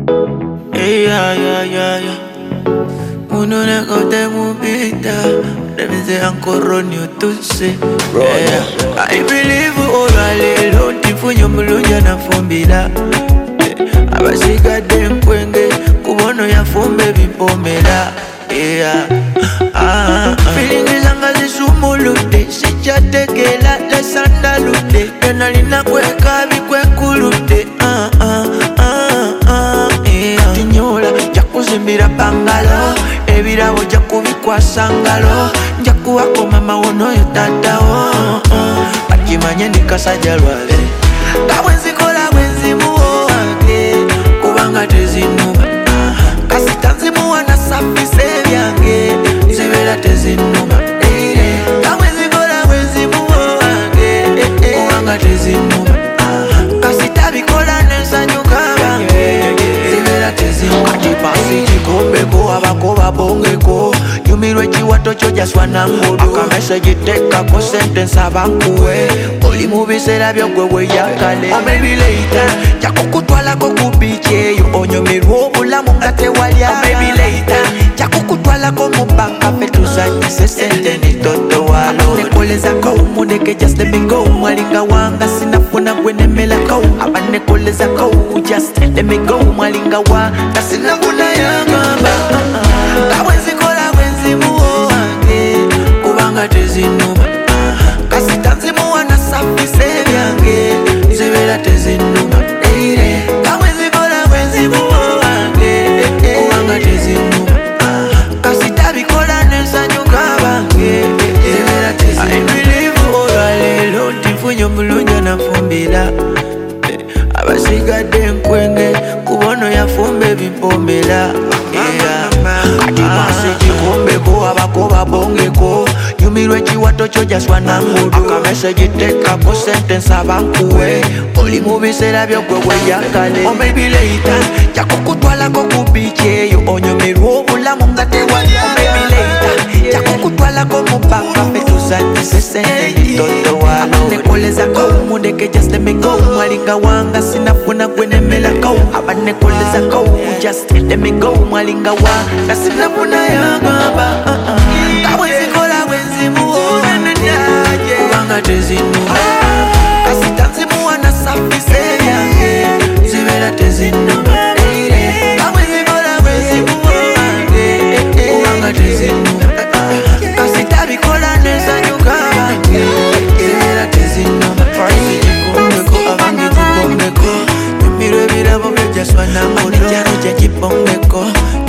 Hey, yeah. Uno ne kote mubita. Let me say ancora new to say. I believe orale tifunyo mulunya na fumbila. Abasika demkwenge kubono ya fumbe bipomela. Feeling izanga zisumulute sichatekela la sandalute Yanalina kweka bikwekulute Tinyola jakuzimbira bangalo Ebirabo jakubikwa sangalo Jakuwako mama wono yotatawo Bakimanye ndikasajalwale Kawenzi kola wenzi muwange Kubanga tezinuma Kasitanzi muwana safise byange Zibela tezinuma Kawenzi kola wenzi muwange Kubanga tezinuma Kasitabikola nesanyuka bange Zibela tezinuma Kachipasi chikombeko abako babongeko Yumirwe chiwato chojaswa na ngudu Akamese jiteka ko sentence abankuwe Oli mubisera byogwewe yakale Oh maybe later Jakukutwala ko kubiche Yo onyumirwe obulamu ngate walya Oh maybe later Jakukutwala ko mubanga Petuzanyi sesente ni toto walo Abanekoleza ko umudeke just let me go Mwalinga wanga sinafuna gwenemela ko Abanekoleza ko just let me go Mwalinga wanga sinafuna yangamba Kawenzi kola wenzi muwange Kubanga tezinuma Kasitanzi muwana safise byange Zibela tezinuma Kawenzi kola wenzi muwange Kubanga tezinuma Kasitabikola nesanyuka bange Zibela tezinuma I believe oralelo tifunyo mulunya na fumbila Abasiga denkwenge kubono ya fumbe bipomela Kadimasi chikombeko abako babongeko Yumirwe chiwato chojaswa na ngudu Akamese jiteka ko sentence abankuwe Oli mubisera byogwewe yakale Oh maybe later Jakukutwala ko kubiche Yo onyumirwe obulamu ngate walya Oh maybe later Jakukutwala ko mubanga Petuzanyi sesente ni toto walo Abanekoleza ko umudeke just let me go Mwalinga wanga sinafuna gwenemela ko Abanekoleza ko just let me go Mwalinga wanga sinafuna yangamba Kawenzi kola wenzi muwange Kubanga tezinuma Kasitanzi muwana safise byange Zibela tezinuma Kawenzi kola wenzi muwange Kubanga tezinuma Kasitabikola nesanyuka bange Zibela tezinuma Farisi jikumbeko abangi jikumbeko Yumirwe birabo byojaswa na ngudu Jaro jajipongeko